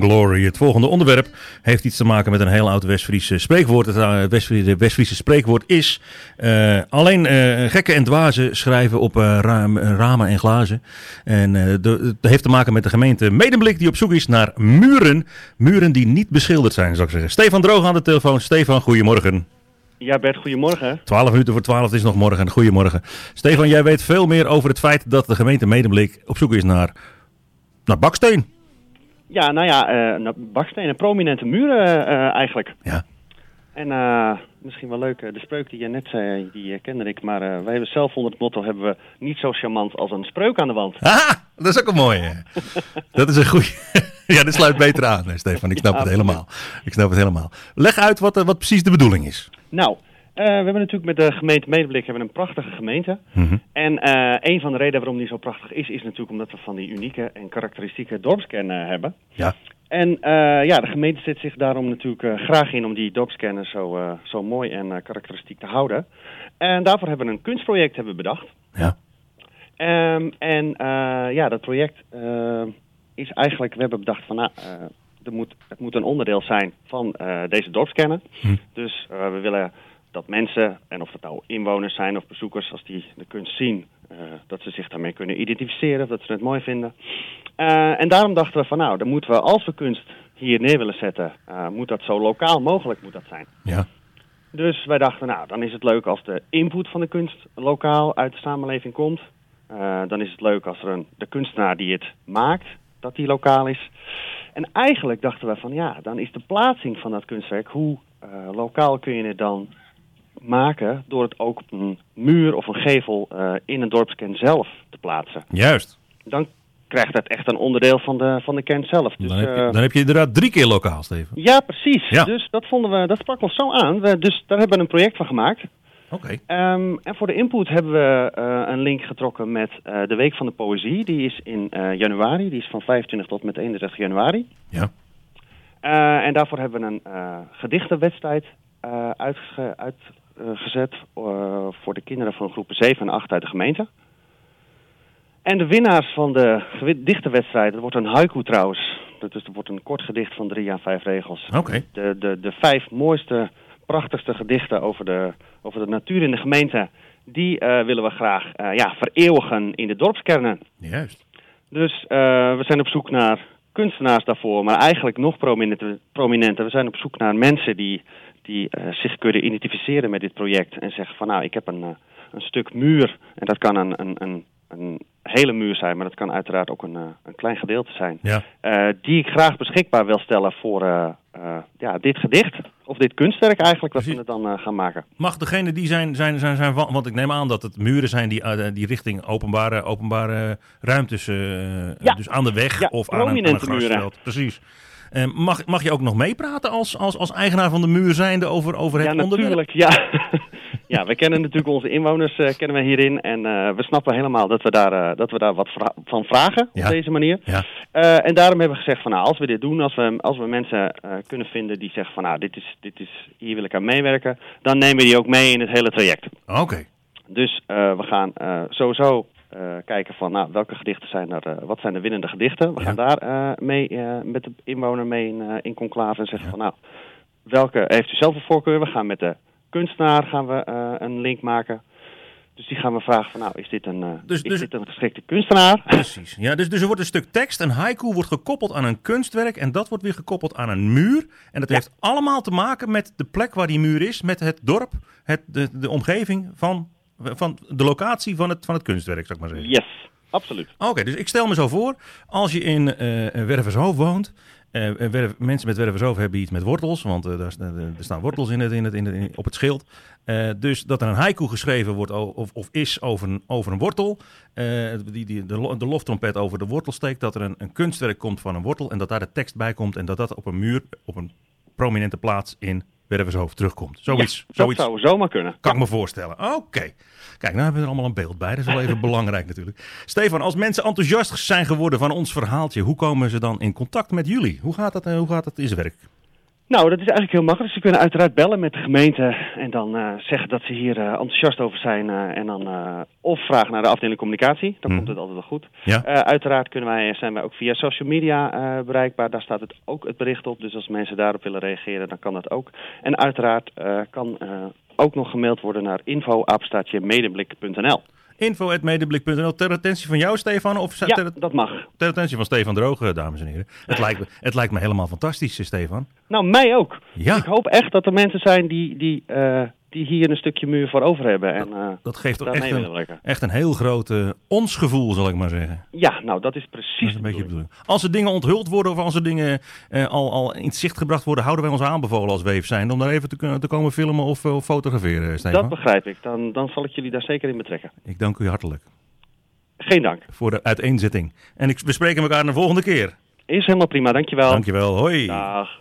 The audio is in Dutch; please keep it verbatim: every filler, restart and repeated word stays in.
Glory. Het volgende onderwerp heeft iets te maken met een heel oud West-Fries spreekwoord. Het uh, West-Friese, West-Friese spreekwoord is... Uh, alleen uh, gekken en dwazen schrijven op uh, ra- ramen en glazen. En uh, de, het heeft te maken met de gemeente Medemblik die op zoek is naar muren. Muren die niet beschilderd zijn, zou ik zeggen. Stefan Droog aan de telefoon. Stefan, goedemorgen. Ja, Bert, goedemorgen. twaalf minuten voor twaalf, het is nog morgen. Goedemorgen. Stefan, jij weet veel meer over het feit dat de gemeente Medemblik op zoek is naar, naar baksteen. Ja, nou ja, uh, bakstenen, prominente muren uh, eigenlijk. Ja. En uh, misschien wel leuk, de spreuk die je net zei, die uh, kende ik. Maar uh, wij hebben zelf onder het motto, hebben we niet zo charmant als een spreuk aan de wand. Ah, dat is ook een mooie. Dat is een goeie. Ja, dat sluit beter aan, hè, Stefan. Ik snap ja, het helemaal. Ik snap het helemaal. Leg uit wat, wat precies de bedoeling is. Nou, uh, we hebben natuurlijk met de gemeente Medemblik hebben een prachtige gemeente. Mm-hmm. En uh, een van de redenen waarom die zo prachtig is, is natuurlijk omdat we van die unieke en karakteristieke dorpskern uh, hebben. Ja. En uh, ja, de gemeente zet zich daarom natuurlijk uh, graag in om die dorpskernen zo, uh, zo mooi en uh, karakteristiek te houden. En daarvoor hebben we een kunstproject hebben bedacht. Ja. Um, en uh, ja, dat project uh, is eigenlijk, we hebben bedacht van, nou, uh, er moet, het moet een onderdeel zijn van uh, deze dorpskernen. Hm. Dus uh, we willen dat mensen, en of dat nou inwoners zijn of bezoekers, als die de kunst zien, uh, dat ze zich daarmee kunnen identificeren, of dat ze het mooi vinden. Uh, en daarom dachten we van, nou, dan moeten we, als we kunst hier neer willen zetten, uh, moet dat zo lokaal mogelijk moet dat zijn. Ja. Dus wij dachten, nou, dan is het leuk als de input van de kunst lokaal uit de samenleving komt. Uh, dan is het leuk als er een, de kunstenaar die het maakt, dat die lokaal is. En eigenlijk dachten we van, ja, dan is de plaatsing van dat kunstwerk, hoe uh, lokaal kun je het dan maken door het ook op een muur of een gevel uh, in een dorpskern zelf te plaatsen. Juist. Dan krijgt dat echt een onderdeel van de, van de kern zelf. Dus, dan, heb je, uh, dan heb je inderdaad drie keer lokaal, Steven. Ja, precies. Ja. Dus dat vonden we, dat sprak ons zo aan. We, dus daar hebben we een project van gemaakt. Oké. Okay. Um, en voor de input hebben we uh, een link getrokken met uh, de Week van de Poëzie. Die is in uh, januari. Die is van vijfentwintig tot met eenendertig januari. Ja. Uh, en daarvoor hebben we een uh, gedichtenwedstrijd uh, uitge- uitgezet uh, voor de kinderen van groepen zeven en acht uit de gemeente. En de winnaars van de gedichtenwedstrijd, dat wordt een haiku trouwens. Dus dat wordt een kort gedicht van drie à vijf regels. Oké. Okay. De, de, de vijf mooiste, prachtigste gedichten over de, over de natuur in de gemeente, die uh, willen we graag uh, ja, vereeuwigen in de dorpskernen. Juist. Dus uh, we zijn op zoek naar kunstenaars daarvoor, maar eigenlijk nog prominenter. prominenter. We zijn op zoek naar mensen die, die uh, zich kunnen identificeren met dit project en zeggen van, nou, ik heb een, uh, een stuk muur en dat kan een, een, een, een hele muur zijn, maar dat kan uiteraard ook een, uh, een klein gedeelte zijn. Ja. Uh, die ik graag beschikbaar wil stellen voor uh, uh, ja, dit gedicht, of dit kunstwerk eigenlijk, wat Precies. we het dan uh, gaan maken. Mag degene die zijn, zijn, zijn, zijn, want ik neem aan dat het muren zijn die, uh, die richting openbare, openbare ruimtes, uh, ja. dus aan de weg ja, of aan een, aan een grasveld. Precies. Uh, mag, mag je ook nog meepraten als, als, als eigenaar van de muur zijnde over, over het ja, onderwerp? Natuurlijk, ja, ja, we kennen natuurlijk onze inwoners uh, kennen we hierin en uh, we snappen helemaal dat we daar, uh, dat we daar wat vra- van vragen ja. op deze manier. Ja. Uh, en daarom hebben we gezegd van, nou, als we dit doen, als we, als we mensen uh, kunnen vinden die zeggen van, nou, dit is, dit is, hier wil ik aan meewerken, dan nemen we die ook mee in het hele traject. Oké. Okay. Dus uh, we gaan uh, sowieso uh, kijken van, nou, welke gedichten zijn er, uh, wat zijn de winnende gedichten. We ja. gaan daar uh, mee, uh, met de inwoner mee in, uh, in conclave en zeggen ja. van, nou, welke heeft u zelf een voorkeur? We gaan met de kunstenaar gaan we uh, een link maken. Dus die gaan we vragen van, nou, is dit een, uh, dus, is dus, dit een geschikte kunstenaar? Precies. Ja, dus, dus er wordt een stuk tekst, een haiku wordt gekoppeld aan een kunstwerk en dat wordt weer gekoppeld aan een muur. En dat ja. heeft allemaal te maken met de plek waar die muur is, met het dorp, het, de, de omgeving van, van de locatie van het, van het kunstwerk, zou ik maar zeggen. Yes, absoluut. Oké, okay, dus ik stel me zo voor, als je in uh, Wervershoofd woont, Uh, werf, mensen met Wervershoofd hebben iets met wortels, want uh, daar, er staan wortels in het, in het, in het, in, op het schild. Uh, dus dat er een haiku geschreven wordt of, of is over een, over een wortel, uh, die, die de, de loftrompet over de wortel steekt, dat er een, een kunstwerk komt van een wortel en dat daar de tekst bij komt en dat dat op een muur, op een prominente plaats in Wervershoofd terugkomt. Zoiets, ja, dat zoiets zou zomaar kunnen. Kan ik me voorstellen. Oké. Okay. Kijk, nou hebben we er allemaal een beeld bij. Dat is wel even belangrijk natuurlijk. Stefan, als mensen enthousiast zijn geworden van ons verhaaltje, hoe komen ze dan in contact met jullie? Hoe gaat dat, hoe gaat dat in zijn werk? Nou, dat is eigenlijk heel makkelijk. Ze kunnen uiteraard bellen met de gemeente en dan uh, zeggen dat ze hier uh, enthousiast over zijn. Uh, en dan uh, of vragen naar de afdeling communicatie. Dan hmm. komt het altijd wel goed. Ja. Uh, uiteraard kunnen wij, zijn wij ook via social media uh, bereikbaar. Daar staat het ook het bericht op. Dus als mensen daarop willen reageren, dan kan dat ook. En uiteraard uh, kan uh, ook nog gemaild worden naar info apenstaartje medeblik punt n l. info at medeblik punt n l. Ter attentie van jou, Stefan? Of ja, ter, dat mag. Ter attentie van Stefan Droge, dames en heren. Het, lijkt me, het lijkt me helemaal fantastisch, Stefan. Nou, mij ook. Ja. Ik hoop echt dat er mensen zijn die, die, uh, die hier een stukje muur voor over hebben. En, uh, dat, dat geeft toch echt een, een, echt een heel groot uh, ons gevoel, zal ik maar zeggen. Ja, nou, dat is precies dat is een beetje de bedoeling. Als er dingen onthuld worden of als er dingen uh, al, al in het zicht gebracht worden, houden wij ons aanbevolen als Weef zijn om daar even te, kunnen, te komen filmen of, of fotograferen, Stefan. Dat begrijp ik. Dan, dan zal ik jullie daar zeker in betrekken. Ik dank u hartelijk. Geen dank. Voor de uiteenzetting. En ik, we spreken elkaar de volgende keer. Is helemaal prima, dankjewel. Dankjewel, hoi. Dag.